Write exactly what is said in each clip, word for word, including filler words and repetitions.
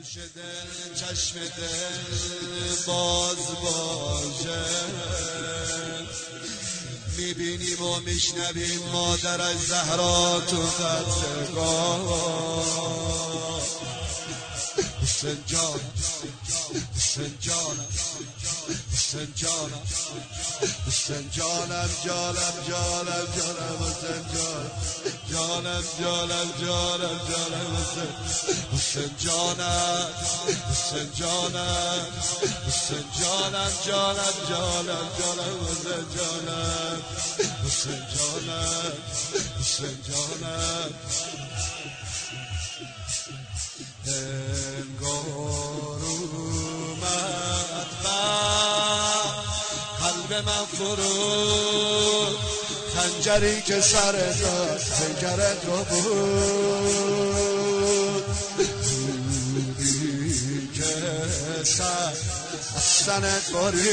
گوش دل چشم دل باز باشه، میبینیم و میشنویم مادر زهرا تو قدرگاه. حسین جان حسین جانم حسین جانم حسین جانم جانم جانم جانم حسین جانم جانم جانم جانم جانم حسین حسین جانم حسین جانم حسین جانم جانم جانم جانم حسین جانم حسین جانم حسین جانم. انگار اومد قلب من فرود، خنجری که سر داد پیکر تو بود، بودی که سر از سنت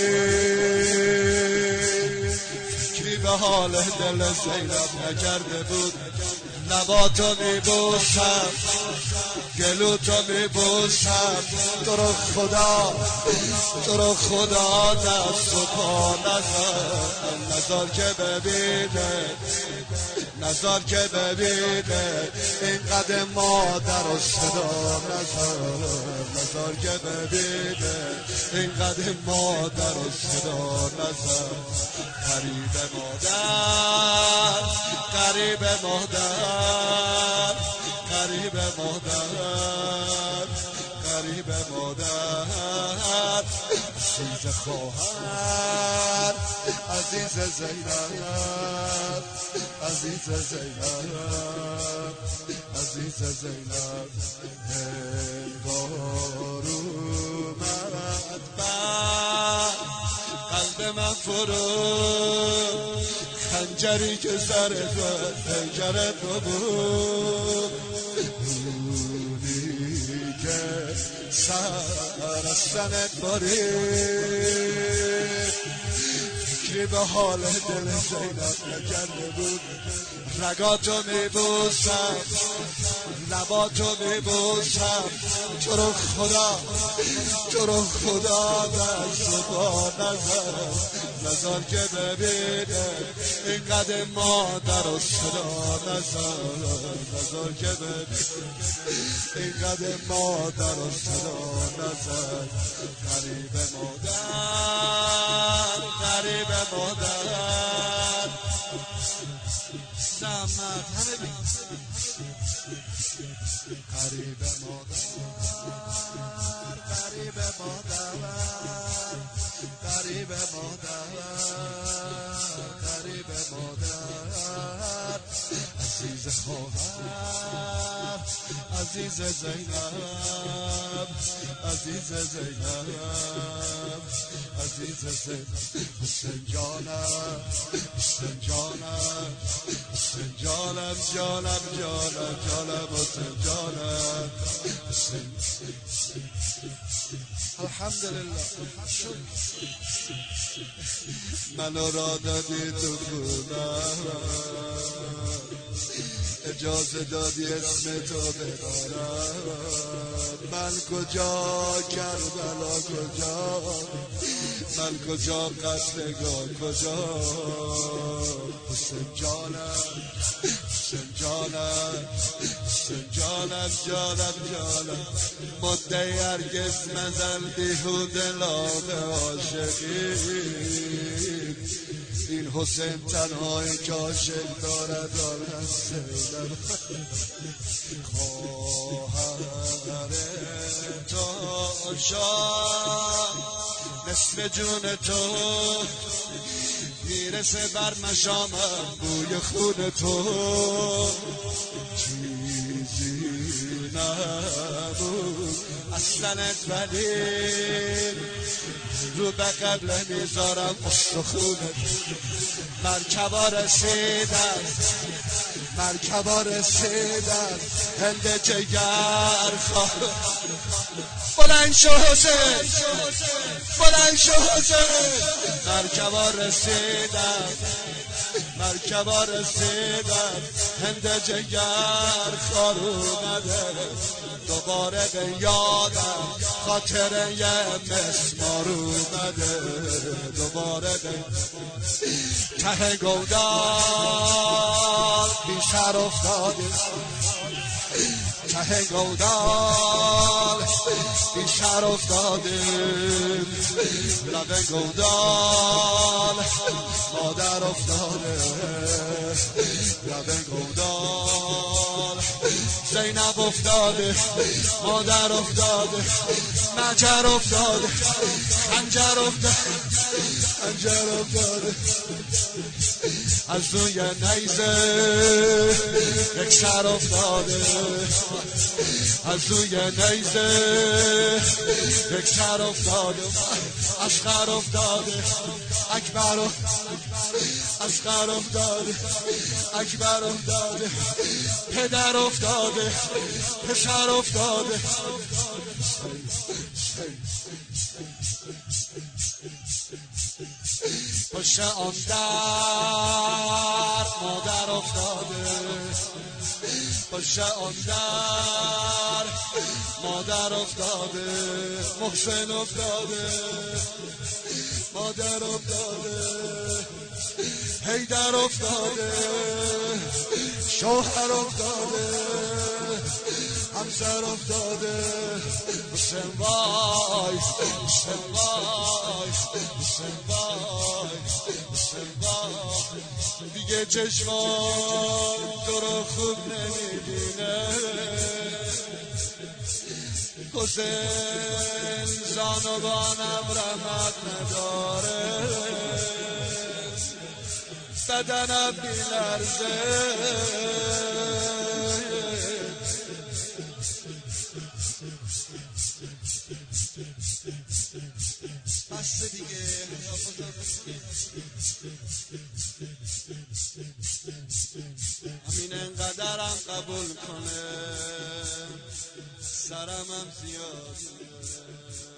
برید، فکری به حال دل زینب نکرده بود، لباتو میبوسم گلوتو میبوسم، تو رو خدا تو رو خدا دست و پا نزار نزار که ببینه نزار که ببینه اینقدر مادر و صدا نزار نزار که ببینه اینقدر مادر و صدا نزار. قریب مادر قریب مادر قریب مادر قریب مادر، عزیز خواهر عزیز زینب عزیز زینب عزیز زینب. انگار اومد بر قلب من فرود، خنجری که سر تو پیکر تو بود، بودی که سر از سنت برید، فکری به حال دل زینب نکرده بود، رگاتو میبوسم لباتو میبوسم، تو رو خدا تو رو خدا دست و پا نزار نزار که ببینه اینقدر مادر و صدا نزار نزار که ببینه اینقدر مادر و صدا نزار. قریب مادر قریب مادر زحمت همه بی قریب مادر قریب مادر قریب مادر قریب مادر، عزیز خواهر عزیز زینب عزیز زینب عزیز زینب. حسین جانم حسین جانم حسین جانم جانم جانم جانم حسین جانم حسین. الحمدلله منو را دادی تو خونم، اجازه دادی اسم تو ببرم، من کجا کربلا کجا من کجا قتلگاه کجا. حسین جانم حسین جانم حسین جانم جانم جانم، مدعی هرگز مزن بیهوده لابه عاشقی، این حسین تنهایی که عاشق دارد آن حسینم. خواهر تو شاه نصف جون تو، میرسه بر مشامم بوی خون تو، چیزی نبود اصلنت ولی رو به قبله میذارم استخونت. مرکبا رسیدن مرکبا رسیدن هند جگر خواه، بلند شو حسین بلند شو حسین. مرکبا رسیدن مرکبا رسیدم هند جگر خار اومده دوباره به یادم خاطر یه مسمار اومده دوباره به ته گودال بی سر افتاده ته گودال بی سر افتاده لب گودال مادر افتاده لب گودال زینب افتاده مادر افتاده مجر افتاده خنجر افتاده خنجر افتاده از روی نیزه یک سر افتاده از روی نیزه یک سر افتاده اصغر افتاده اکبر اصغر افتاده اکبر افتاده پدر افتاده پسر افتاده پشت آن در مادر افتاده پشت آن در مادر افتاده محسن افتاده مادر افتاده حیدر افتاده شوهر افتاده همسر افتاده حسین وای حسین وای حسین وای حسین وای دیگه چشمان تو رو خوب نمیبینه حسین زانوانم رحمت نداره بدنم بیلرزه بسته دیگه همین انقدرم قبول کنه سرم هم زیاد